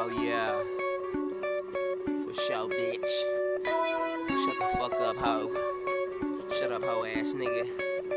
Oh yeah, for sure, bitch. Shut the fuck up, hoe. Shut up, hoe ass nigga.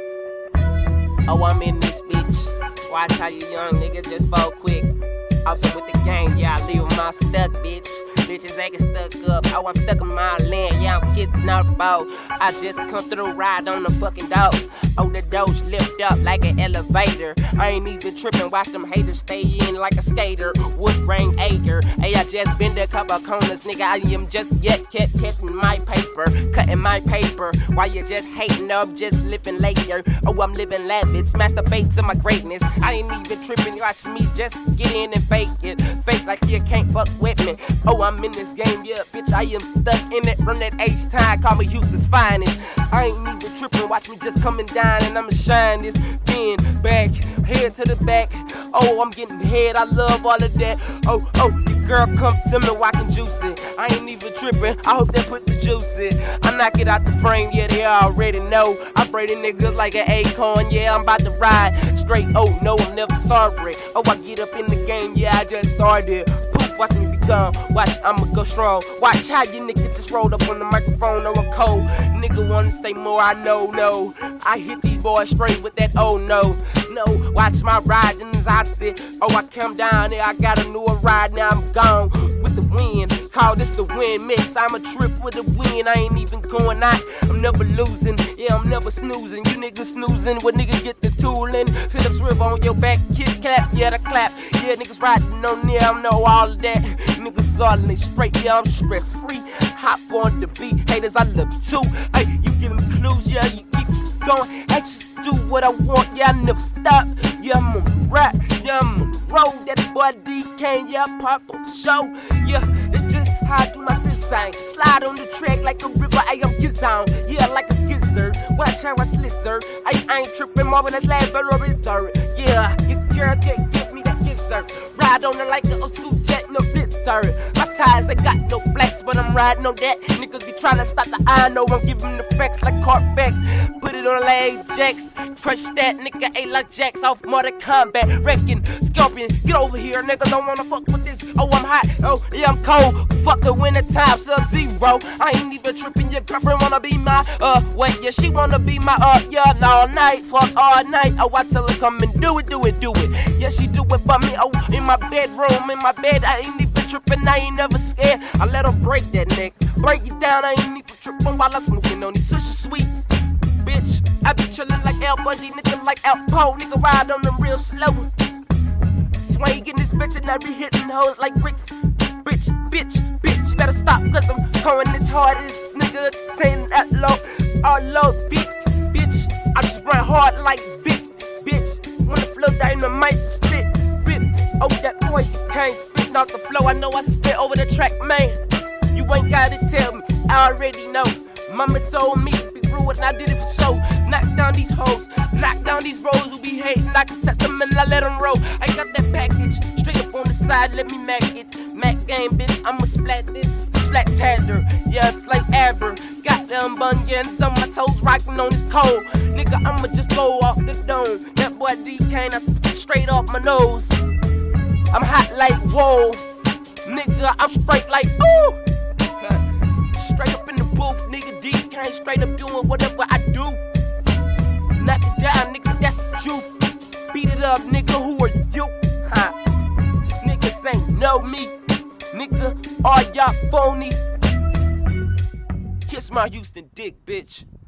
Oh, I'm in this bitch. Watch how you young nigga just fall quick. Also with the game, yeah, I leave them all stuck, bitch. Bitches acting stuck up. Oh, I'm stuck in my land, yeah, I'm kissing out the boat. I just come through, ride on the fucking doors. Oh, the doors lift up like an elevator. I ain't even tripping, watch them haters stay in like a skater. Wood grain acre. Hey, I just been to a couple of corners, nigga. I am just kept cutting my paper, cutting my paper. While you just hating up, just living later. Oh, I'm living lavish, masturbate to my greatness. I ain't even tripping, you watch me just get in and fake it. Fake like you can't fuck with me. Oh, I'm in this game, yeah, bitch. I am stuck in it from that age time. Call me Houston's finest. I ain't even tripping, watch me just coming down and I'ma shine this pen back, head to the back. Oh, I'm getting head, I love all of that. Oh, your girl come to me while I can juice it. I ain't even tripping, I hope that puts the juice in. I knock it out the frame, yeah, they already know. I braid niggas like an acorn, yeah, I'm about to ride straight. Oh, no, I'm never sorry. Oh, I get up in the game, yeah, I just started. Poof, watch me become, watch, I'ma go strong. Watch how you nigga just rolled up on the microphone, oh, I'm cold. Nigga wanna say more, I know, no. I hit these boys straight with that, oh, no. No, watch my ride, and as I sit, oh, I come down there, I got a newer ride, now I'm gone with the wind. Call this the wind mix, I'm a trip with the wind, I ain't even going out, I'm never losing, yeah, I'm never snoozing. You niggas snoozing, when nigga get the tooling. Phillips River on your back, kid clap, yeah, the clap. Yeah, niggas riding on there, I know all of that. Niggas all in straight, yeah, I'm stress free. Hop on the beat, haters, I love you too. Hey, you giving me clues, yeah, you keep going. I just do what I want, yeah, I never stop. Yeah, I'm on the rap, yeah, I'm on the road. That boy DK, yeah, I pop on the show. Yeah, it's just how I do my design. Slide on the track like a river, I am gizzon. Yeah, like a gizzard. Watch how I slither. I ain't tripping more than a lab, but a third. Yeah, your girl can't give me that gizzard. Ride on it like an old school jet, no bit third. My tires, I got no flex, but I'm riding on that. Niggas be trying to stop the I know I'm giving the facts like Carfax. Put it on Ajax, crush that nigga A like Jax off Mortal Kombat. Wrecking, Scorpion, get over here, nigga. Don't wanna fuck with this. Oh, I'm hot, oh, yeah, I'm cold. Fuck the winter time, Sub-Zero. I ain't even tripping, your girlfriend wanna be my, wait, yeah, she wanna be my, yeah, all night, fuck all night. Oh, I tell her come and do it. Yeah, she do it for me, oh, in my bedroom, in my bed, I ain't even tripping, I ain't never scared. I let her break that neck, break it down, I ain't even tripping while I'm smoking on these Swisher Sweets. Bitch, I be chillin' like Al Bundy, nigga like Al Poe, nigga ride on them real slow. Swing in this bitch and I be hitting hoes like bricks. Bitch, you better stop cause I'm going this hard, this nigga saying that low, all low, bitch, I just run hard like Vic, bitch, when the flow down the mic split, rip, oh that boy can't spit out the flow, I know I spit over the track, man, you ain't gotta tell me, I already know, mama told me to be rude and I did it for show, knock down these hoes, knock down these bros who be hating, I can test them and I let them roll, I got that package, straight up on the side, let me mac it. Mac game, bitch, I'ma splat this, splat tander, yeah, it's like Amber. Got them bunions on my toes, rocking on this cold. Nigga, I'ma just go off the dome. That boy DK, I spit straight off my nose. I'm hot like whoa, nigga, I'm straight like ooh. Straight up in the booth, nigga, DK, straight up doing whatever I do. Knock it down, nigga, that's the truth. Beat it up, nigga, who are you? Huh? Niggas ain't know me. Nigga, are y'all phony? Kiss my Houston dick, bitch.